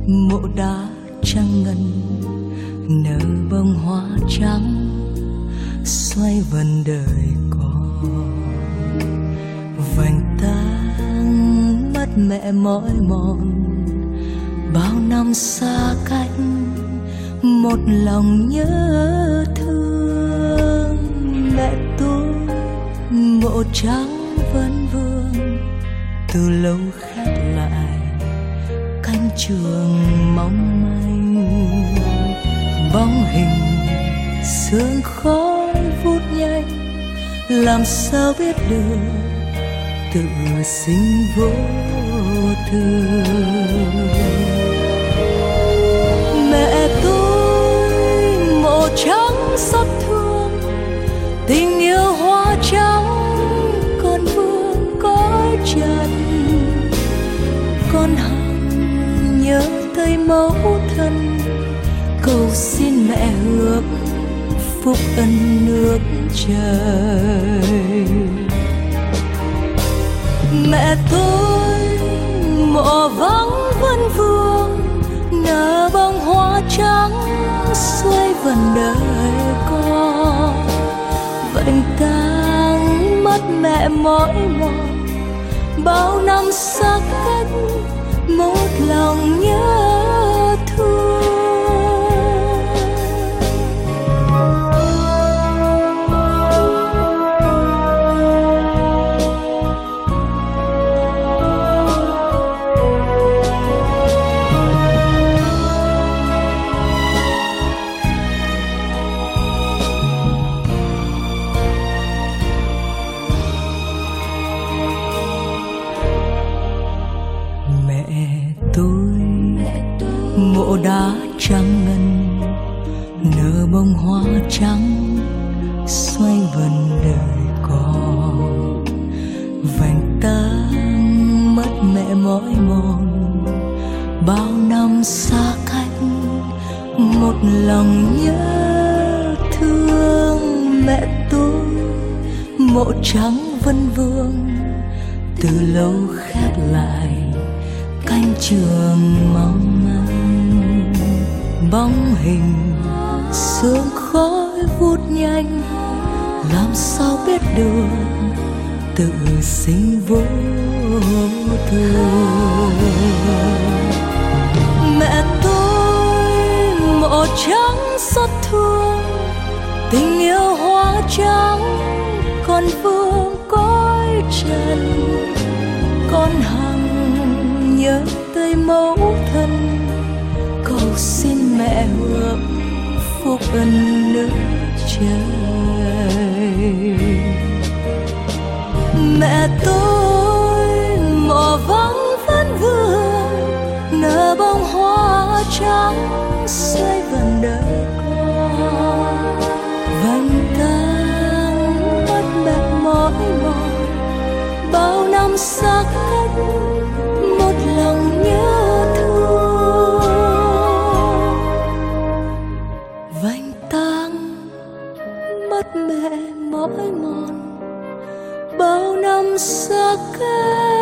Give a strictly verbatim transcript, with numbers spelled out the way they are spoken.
mộ đá trắng ngân nở bông hoa trắng xoay vần đời con. Vành tang mất mẹ mỏi mòn, bao năm xa cách một lòng nhớ thương. Mẹ tôi mộ trắng vẫn vương, từ lâu khép lại cánh trường mong manh. Bóng hình sương khói vút nhanh, làm sao biết được tự sinh vô thường. Mẹ tôi mộ trắng xót thương, tình yêu hoa trắng còn vương cõi trần. Con hằng nhớ tới mẫu thân, cầu xin mẹ ước phúc ân nước trời. Mẹ tôi mộ vắng vân vương, nở bông hoa trắng xoay vần đời con. Vành tang mất mẹ mỏi mòn, bao năm xa cách một lòng nhớ thương. Mộ đá trắng ngân nở bông hoa trắng xoay vần đời con. Vành tang mất mẹ mỏi mòn, bao năm xa cách một lòng nhớ thương. Mẹ tôi mộ trắng vân vương, từ lâu khép lại cánh trường mong manh. Bóng hình sương khói vút nhanh, làm sao biết được tự sinh vô thường. Mẹ tôi mộ trắng xót thương, tình yêu hoa trắng còn vương cõi trần. Con hằng nhớ tới mẫu thân, cầu xin mẹ ước phúc ân nước trời. Mẹ tôi mộ vắng vân vương, nở bông hoa trắng xoay vần đời con. Vành tang mất mẹ mỏi mòn, bao năm xa cách một lòng nhớ thương. Vành tang mất mẹ mỏi mòn, bao năm xa cách